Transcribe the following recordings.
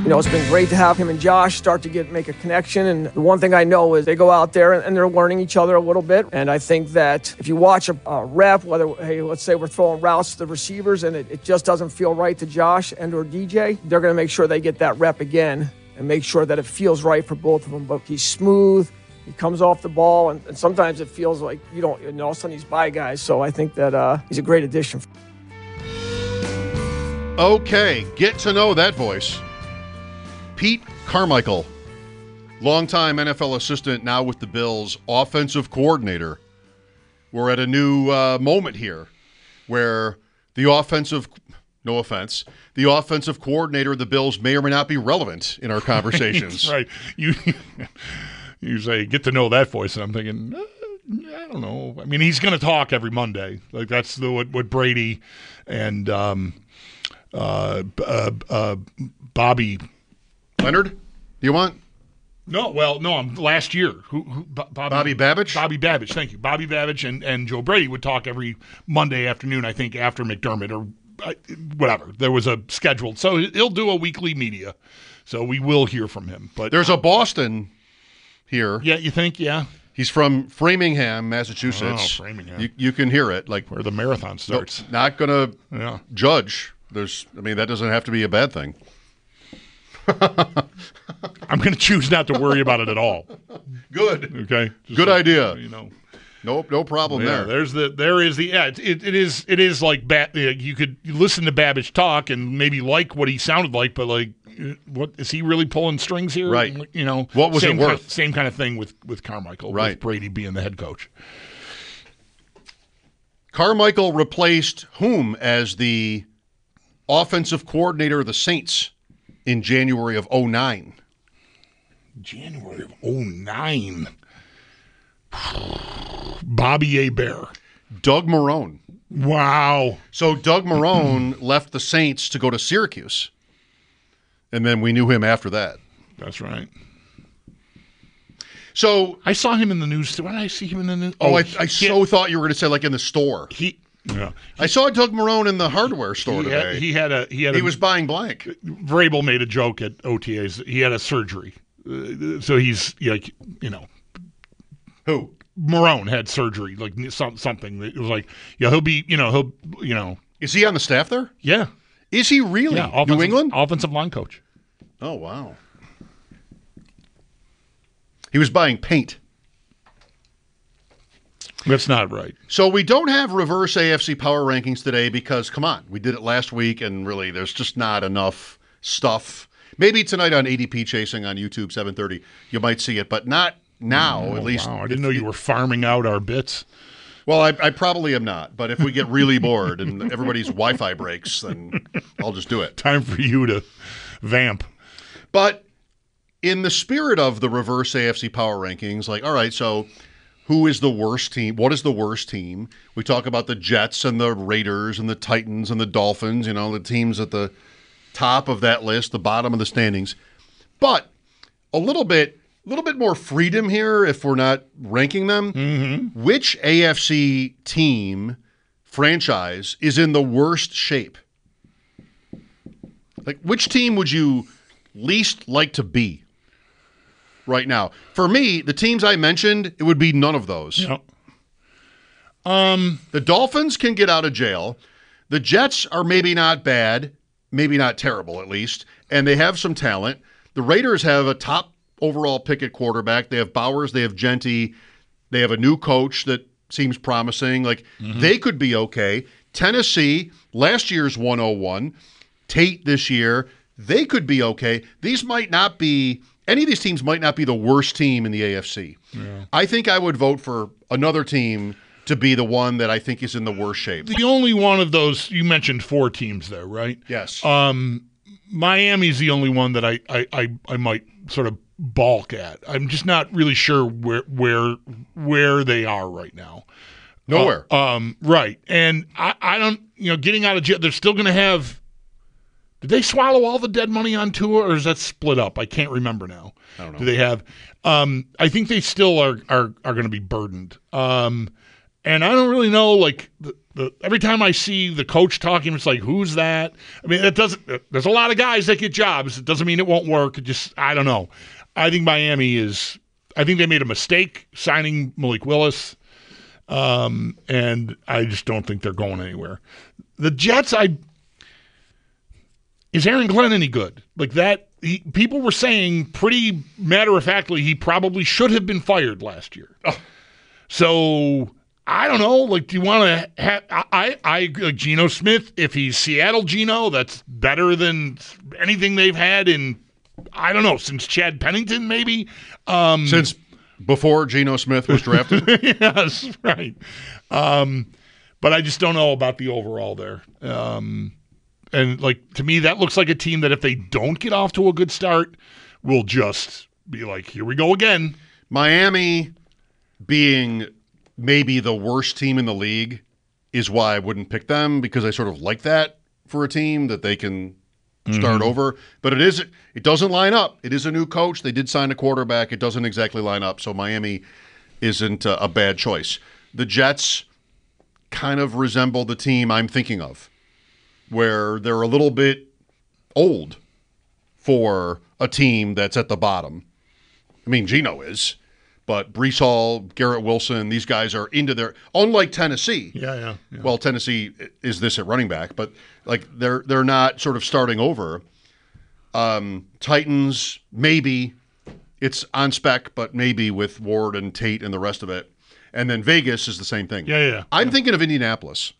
it's been great to have him and Josh start to make a connection. And the one thing I know is they go out there and they're learning each other a little bit. And I think that if you watch a rep, let's say we're throwing routes to the receivers and it just doesn't feel right to Josh and or DJ, they're going to make sure they get that rep again and make sure that it feels right for both of them. But he's smooth. He comes off the ball, and sometimes it feels like all of a sudden he's by guys. So I think that he's a great addition. Okay, get to know that voice. Pete Carmichael, longtime NFL assistant, now with the Bills, offensive coordinator. We're at a new moment here where the offensive coordinator of the Bills may or may not be relevant in our conversations. Right. You say, get to know that voice, and I'm thinking, I don't know. I mean, he's going to talk every Monday. Like, that's what Brady and Bobby Leonard, you want? No, last year. Bobby Babbage? Bobby Babbage, thank you. Bobby Babbage and Joe Brady would talk every Monday afternoon, I think, after McDermott or whatever. There was a scheduled. So he'll do a weekly media. So we will hear from him. But there's a Boston here. Yeah, you think? Yeah. He's from Framingham, Massachusetts. Oh, Framingham. You can hear it. Like where the marathon starts. Not going to judge. That doesn't have to be a bad thing. I'm going to choose not to worry about it at all. Good. Okay. Good idea. No problem there. It is like you could listen to Babbage talk and maybe like what he sounded like, but like, what is he really pulling strings here? Right. What was it worth? Same kind of thing with Carmichael. Right. With Brady being the head coach. Carmichael replaced whom as the offensive coordinator of the Saints in January of 2009? January of 2009. Bobby Hebert. Doug Marrone. Wow. So Doug Marrone left the Saints to go to Syracuse. And then we knew him after that. That's right. So I saw him in the news. Why did I see him in the news? I thought you were going to say like in the store. I saw Doug Marrone in the hardware store today. He was buying blank. Vrabel made a joke at OTAs. He had a surgery. So he's like, Who? Marrone had surgery, like something. It was like, he'll be, Is he on the staff there? Yeah. Is he really? Yeah, New England? Offensive line coach. Oh, wow. He was buying paint. That's not right. So we don't have reverse AFC power rankings today because, come on, we did it last week, and really there's just not enough stuff. Maybe tonight on ADP Chasing on YouTube, 7:30, you might see it, but not now, at least. Wow, I didn't know you were farming out our bits. Well, I probably am not, but if we get really bored and everybody's Wi-Fi breaks, then I'll just do it. Time for you to vamp. But in the spirit of the reverse AFC power rankings, like, all right, so who is the worst team? What is the worst team? We talk about the Jets and the Raiders and the Titans and the Dolphins, the teams at the top of that list, the bottom of the standings. But a little bit more freedom here if we're not ranking them. Mm-hmm. Which AFC team, franchise, is in the worst shape? Like, which team would you least like to be right now? For me, the teams I mentioned, it would be none of those. Yep. The Dolphins can get out of jail. The Jets are maybe not bad, maybe not terrible at least, and they have some talent. The Raiders have a top overall pick at quarterback. They have Bowers, they have Genty, they have a new coach that seems promising. Like, they could be okay. Tennessee, last year's 101. Tate this year, they could be okay. These might not be, any of these teams might not be the worst team in the AFC. Yeah. I think I would vote for another team to be the one that I think is in the worst shape. The only one of those, you mentioned 4 teams there, right? Yes. Miami's the only one that I might sort of balk at. I'm just not really sure where they are right now. Nowhere. Right. And I don't, getting out of jail, they're still going to have, did they swallow all the dead money on Tua, or is that split up? I can't remember now. I don't know. Do they have, I think they still are going to be burdened. And I don't really know, like, the every time I see the coach talking, it's like, who's that? I mean, there's a lot of guys that get jobs. It doesn't mean it won't work. I don't know. I think I think they made a mistake signing Malik Willis. And I just don't think they're going anywhere. The Jets, is Aaron Glenn any good? Like that, people were saying pretty matter-of-factly he probably should have been fired last year. Oh. So, I don't know. Like, do you want to have... I like Geno Smith. If he's Seattle Geno, that's better than anything they've had in, I don't know, since Chad Pennington, maybe? Since before Geno Smith was drafted? Yes, right. But I just don't know about the overall there. And, like, to me, that looks like a team that if they don't get off to a good start, will just be like, here we go again. Miami being maybe the worst team in the league is why I wouldn't pick them, because I sort of like that for a team that they can start over. But it doesn't line up. It is a new coach. They did sign a quarterback. It doesn't exactly line up. So Miami isn't a bad choice. The Jets kind of resemble the team I'm thinking of, where they're a little bit old for a team that's at the bottom. I mean, Geno is, but Breece Hall, Garrett Wilson, these guys are into their, unlike Tennessee. Yeah. Well, Tennessee is this at running back, but like they're not sort of starting over. Titans, maybe it's on spec, but maybe with Ward and Tate and the rest of it. And then Vegas is the same thing. Yeah. I'm thinking of Indianapolis.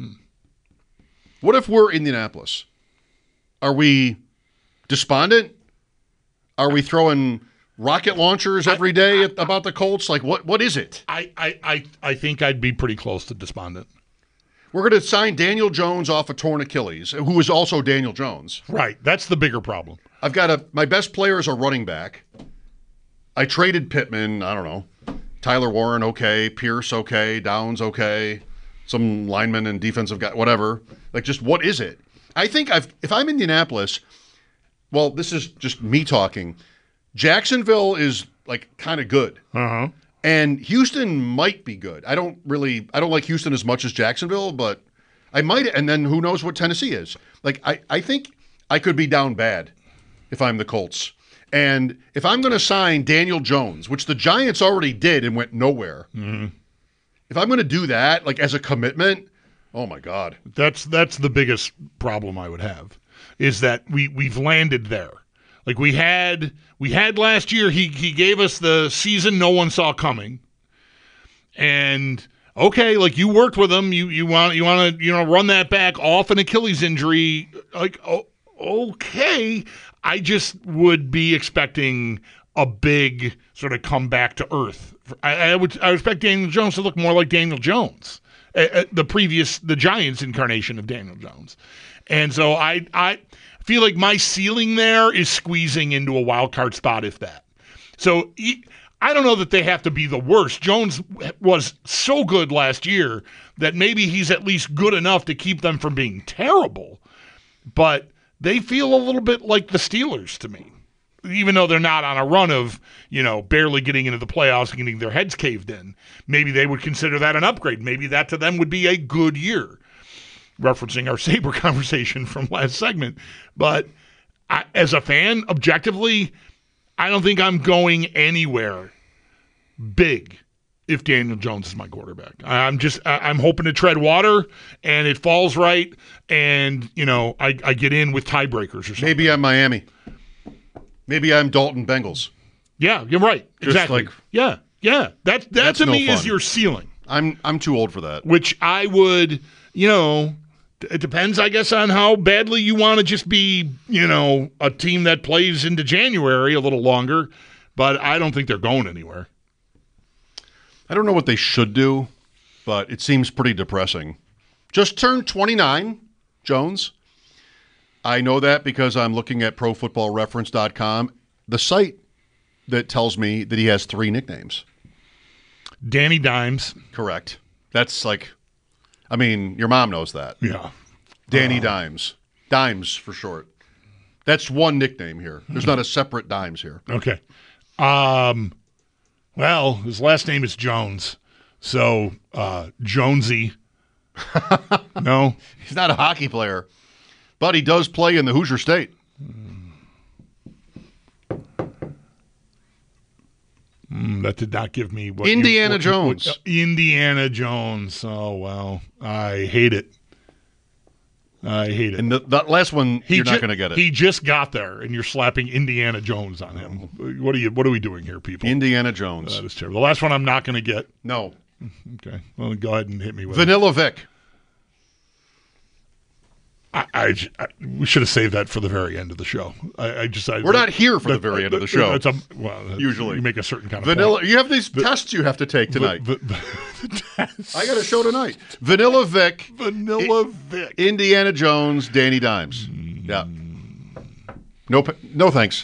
What if we're Indianapolis? Are we despondent? Are we throwing rocket launchers every day about the Colts? Like, what is it? I think I'd be pretty close to despondent. We're going to sign Daniel Jones off a torn Achilles, who is also Daniel Jones. Right. That's the bigger problem. I've got my best player is a running back. I traded Pittman. I don't know. Tyler Warren, okay. Pierce, okay. Downs, okay. Some linemen and defensive guy, whatever. Like, just what is it? I think if I'm Indianapolis, well, this is just me talking. Jacksonville is like kind of good. Uh-huh. And Houston might be good. I don't like Houston as much as Jacksonville, but I might. And then who knows what Tennessee is? Like, I think I could be down bad if I'm the Colts. And if I'm going to sign Daniel Jones, which the Giants already did and went nowhere, if I'm going to do that, like as a commitment, oh my God. That's the biggest problem I would have, is that we've landed there. Like we had last year, he gave us the season no one saw coming. And okay, like you worked with him, you want to run that back off an Achilles injury. Like okay, I just would be expecting a big sort of come back to earth. I would expect Daniel Jones to look more like Daniel Jones, the Giants incarnation of Daniel Jones. And so I feel like my ceiling there is squeezing into a wild card spot, if that. So I don't know that they have to be the worst. Jones was so good last year that maybe he's at least good enough to keep them from being terrible. But they feel a little bit like the Steelers to me, even though they're not on a run of, barely getting into the playoffs and getting their heads caved in. Maybe they would consider that an upgrade. Maybe that to them would be a good year, referencing our Sabre conversation from last segment. But as a fan, objectively, I don't think I'm going anywhere big if Daniel Jones is my quarterback. I'm hoping to tread water and it falls right, and I get in with tiebreakers or something. Maybe I'm Miami. Maybe I'm Dalton Bengals. Yeah, you're right. Exactly. Yeah. That to no me fun. is your ceiling. I'm too old for that. Which I would, it depends, I guess, on how badly you want to just be, a team that plays into January a little longer. But I don't think they're going anywhere. I don't know what they should do, but it seems pretty depressing. Just turned 29, Jones. I know that because I'm looking at ProFootballReference.com, the site that tells me that he has 3 nicknames. Danny Dimes. Correct. That's like, your mom knows that. Yeah. Danny Dimes. Dimes for short. That's one nickname here. There's not a separate Dimes here. Okay. Well, his last name is Jones. So, Jonesy. No? He's not a hockey player, but he does play in the Hoosier State. That did not give me what Indiana Jones. Indiana Jones. Oh, well. I hate it. And that last one, you're not going to get it. He just got there, and you're slapping Indiana Jones on him. What are we doing here, people? Indiana Jones. That is terrible. The last one I'm not going to get. No. Okay. Well, go ahead and hit me with Vanilla Vic. We should have saved that for the very end of the show. We're not here for the very end of the show. Usually. You make a certain kind of Vanilla. point. You have these tests you have to take tonight. The tests. I got a show tonight. Vanilla Vic. Vanilla Vic. Indiana Jones, Danny Dimes. Yeah. No thanks.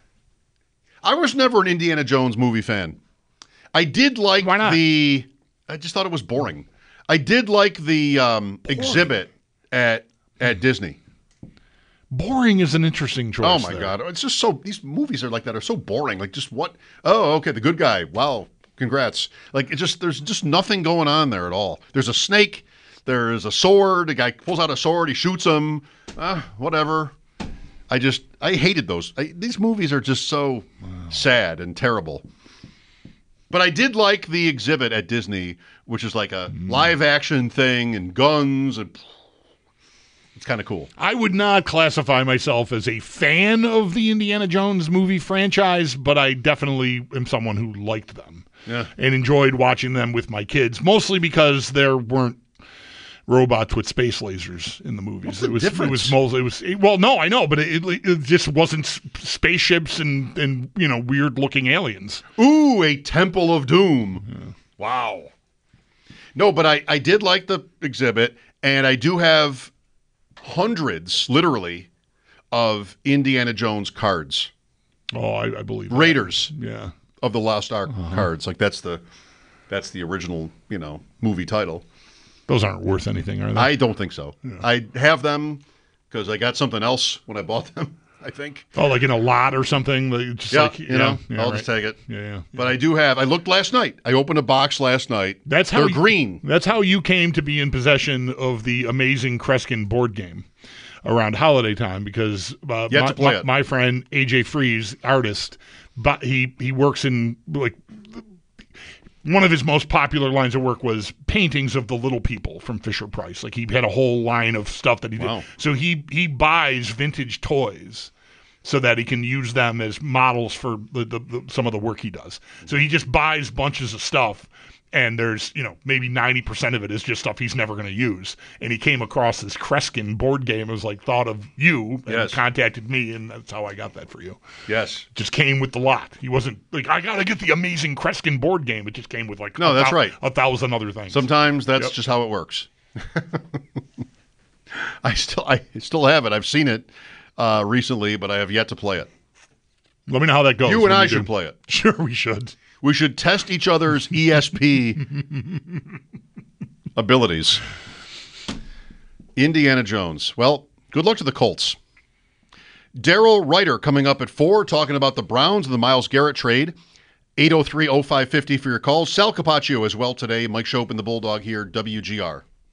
I was never an Indiana Jones movie fan. I did like Why not? I just thought it was boring. I did like the exhibit at Disney. Boring is an interesting choice. Oh my God. It's just these movies are like that, are so boring. Like just what? Oh, okay. The good guy. Wow. Congrats. Like there's just nothing going on there at all. There's a snake. There's a sword. The guy pulls out a sword. He shoots him. Whatever. I hated those. These movies are just so sad and terrible. But I did like the exhibit at Disney, which is like a live action thing and guns, and it's kind of cool. I would not classify myself as a fan of the Indiana Jones movie franchise, but I definitely am someone who liked them and enjoyed watching them with my kids, mostly because there weren't robots with space lasers in the movies. What's the difference? No, I know, but it just wasn't spaceships and weird looking aliens. Ooh, a Temple of Doom. Yeah. Wow. No, but I did like the exhibit, and I do have hundreds, literally, of Indiana Jones cards. Oh, I believe Raiders. Yeah. Of the Lost Ark cards. Like that's the original, movie title. Those aren't worth anything, are they? I don't think so. Yeah. I have them because I got something else when I bought them, I think. Oh, like in a lot or something? I'll just take it. Yeah. But I looked last night. I opened a box last night. They're green. That's how you came to be in possession of the amazing Kreskin board game around holiday time, because my friend, AJ Freeze, artist, but he works in, like, one of his most popular lines of work was paintings of the little people from Fisher-Price. Like, he had a whole line of stuff that he did. So he buys vintage toys so that he can use them as models for some of the work he does. So he just buys bunches of stuff, and there's, maybe 90% of it is just stuff he's never going to use. And he came across this Kreskin board game. It was like, thought of you and contacted me, and that's how I got that for you. Yes. Just came with the lot. He wasn't like, I got to get the amazing Kreskin board game. It just came with like that's right. 1,000 other things. Sometimes that's just how it works. I still have it. I've seen it recently, but I have yet to play it. Let me know how that goes. You and I should play it. Sure, we should. We should test each other's ESP abilities. Indiana Jones. Well, good luck to the Colts. Daryl Ryder coming up at 4, talking about the Browns and the Myles Garrett trade. 803-0550 for your calls. Sal Capaccio as well today. Mike Schopp and the Bulldog here, WGR.